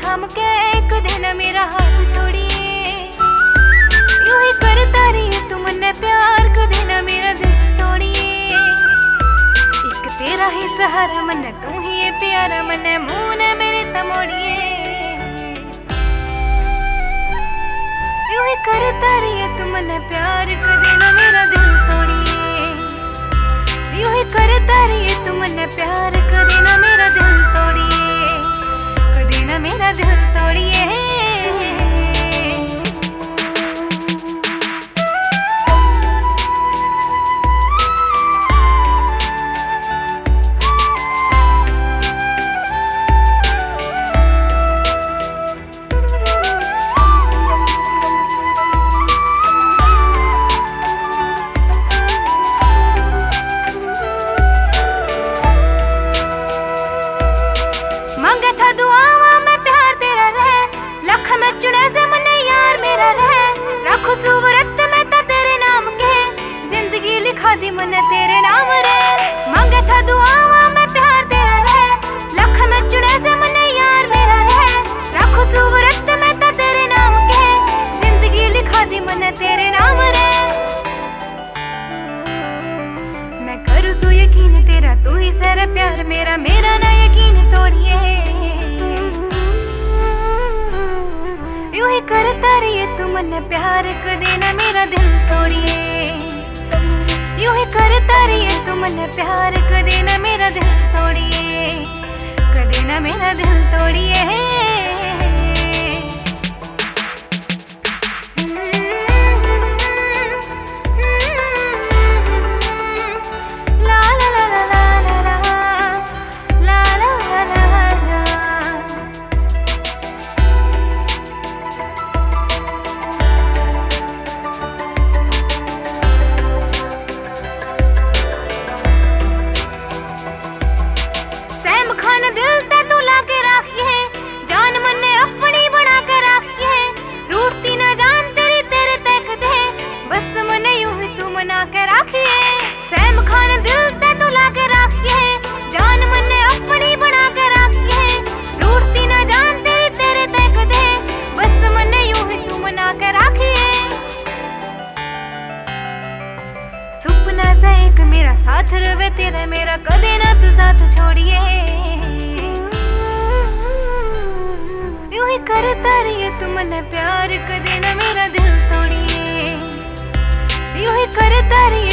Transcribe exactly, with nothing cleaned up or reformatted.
थाम के कदे न मेरा हाथ छोड़िए। यूं ही करता रहिए तू मन्ने प्यार, कदे न मेरा दिल तोड़िए। एक तेरा ही सहारा मन्ने तू ही है प्यारा, मन्ने मुंह ने मेरे तमोड़िए। यूं ही करता रहिए तू मन्ने प्यार, कदे न मेरा दिल तोड़िए। यूं ही करता रहिए तू मन्ने प्यार, कदे न मेरा दिल तोड़िए, कदे न मेरा दिल तोड़िए। मांगे था दुआवा मैं प्यार तेरा रहे, लख में चुने से मने यार मेरा रहे। रखो सूरत में तो तेरे नाम के, जिंदगी लिखा दी मने तेरे नाम रे। मांगे था दुआवा मैं प्यार तेरा रहे, लख में चुने से मने यार मेरा रहे। रखो सूरत में तो तेरे नाम के, जिंदगी लिखा दी मने तेरे नाम रे। मैं करूँ सो यकीन तेरा, तू ही सारा प्यार मेरा, मेरा ना यकीन तोड़िए। यूं ही करता रहिए तू मन्ने प्यार, कदे न मेरा दिल तोड़िए। यूं ही करता रहिए तू मन्ने प्यार, कदे न मेरा दिल तोड़िए, कदे न मेरा दिल तोड़िए। दिल ते तू लाके राखिए, जान मन्ने अपनी बना के राखिए। रूठती ना जान तेरी तेरे तक दे, बस मने यूं ही तू मना के राखिए। सैम खान दिल ते तू लाके राखिए, जान मन्ने अपनी बना के राखिए। रूठती ना जान तेरी तेरे तक दे, बस मने यूं ही तू मना के राखिए। सुपना सा एक मेरा साथ रवे तेरा मेरा, कदे ना तू साथ छोड़िए। यूं ही करता रहिए तू मन्ने प्यार, कदे न मेरा दिल तोड़िए। यूं ही करता रहिए